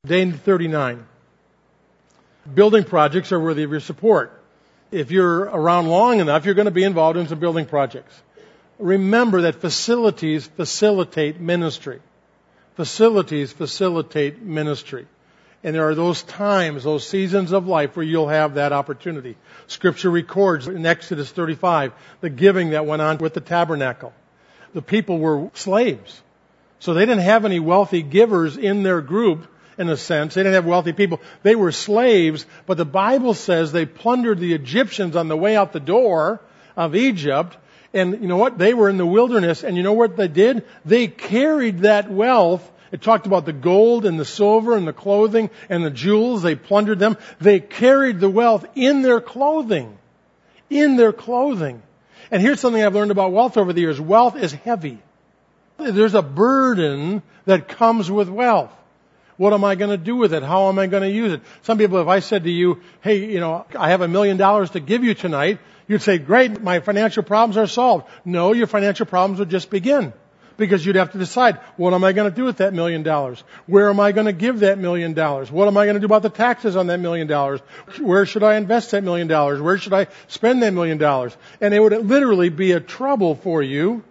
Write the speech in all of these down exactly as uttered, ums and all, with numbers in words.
Day thirty-nine. Building projects are worthy of your support. If you're around long enough, you're going to be involved in some building projects. Remember that facilities facilitate ministry. Facilities facilitate ministry. And there are those times, those seasons of life where you'll have that opportunity. Scripture records in Exodus thirty-five the giving that went on with the tabernacle. The people were slaves. So they didn't have any wealthy givers in their group, in a sense. They didn't have wealthy people. They were slaves, but the Bible says they plundered the Egyptians on the way out the door of Egypt. And you know what? They were in the wilderness, and you know what they did? They carried that wealth. It talked about the gold and the silver and the clothing and the jewels. They plundered them. They carried the wealth in their clothing. In their clothing. And here's something I've learned about wealth over the years. Wealth is heavy. There's a burden that comes with wealth. What am I going to do with it? How am I going to use it? Some people, if I said to you, hey, you know, I have a million dollars to give you tonight, you'd say, great, my financial problems are solved. No, your financial problems would just begin. Because you'd have to decide, what am I going to do with that million dollars? Where am I going to give that million dollars? What am I going to do about the taxes on that million dollars? Where should I invest that million dollars? Where should I spend that million dollars? And it would literally be a trouble for you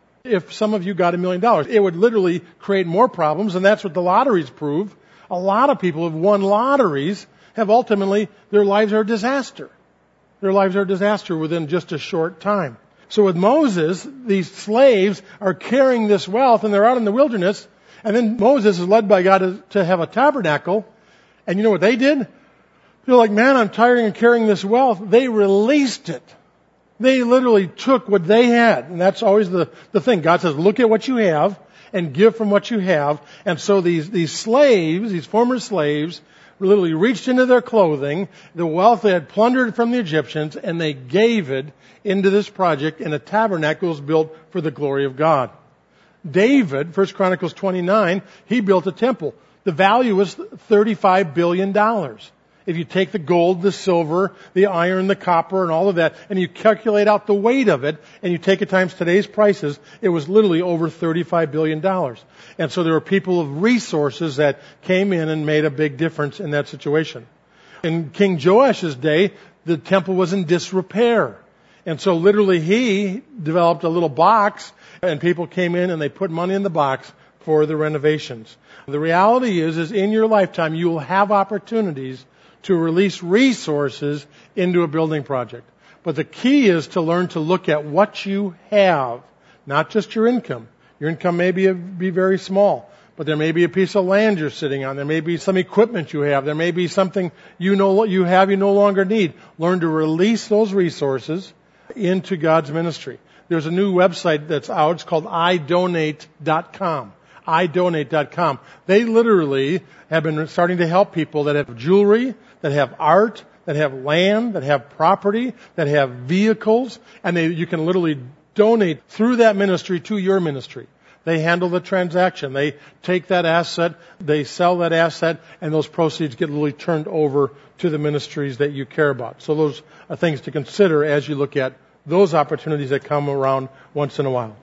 if some of you got a million dollars. It would literally create more problems, and that's what the lotteries prove. A lot of people who've won lotteries have ultimately, their lives are a disaster. Their lives are a disaster within just a short time. So with Moses, these slaves are carrying this wealth, and they're out in the wilderness, and then Moses is led by God to, to have a tabernacle, and you know what they did? They're like, man, I'm tired of carrying this wealth. They released it. They literally took what they had, and that's always the, the thing. God says, look at what you have and give from what you have. And so these, these slaves, these former slaves, literally reached into their clothing, the wealth they had plundered from the Egyptians, and they gave it into this project, and a tabernacle was built for the glory of God. David, First Chronicles twenty-nine, he built a temple. The value was thirty-five billion dollars. If you take the gold, the silver, the iron, the copper, and all of that, and you calculate out the weight of it, and you take it times today's prices, it was literally over thirty-five billion dollars. And so there were people of resources that came in and made a big difference in that situation. In King Joash's day, the temple was in disrepair. And so literally he developed a little box, and people came in and they put money in the box for the renovations. The reality is, is in your lifetime, you will have opportunities to release resources into a building project. But the key is to learn to look at what you have, not just your income. Your income may be, be very small, but there may be a piece of land you're sitting on. There may be some equipment you have. There may be something you know you have you no longer need. Learn to release those resources into God's ministry. There's a new website that's out. It's called i donate dot com. i donate dot com. They literally have been starting to help people that have jewelry, that have art, that have land, that have property, that have vehicles, and they, you can literally donate through that ministry to your ministry. They handle the transaction. They take that asset, they sell that asset, and those proceeds get literally turned over to the ministries that you care about. So those are things to consider as you look at those opportunities that come around once in a while.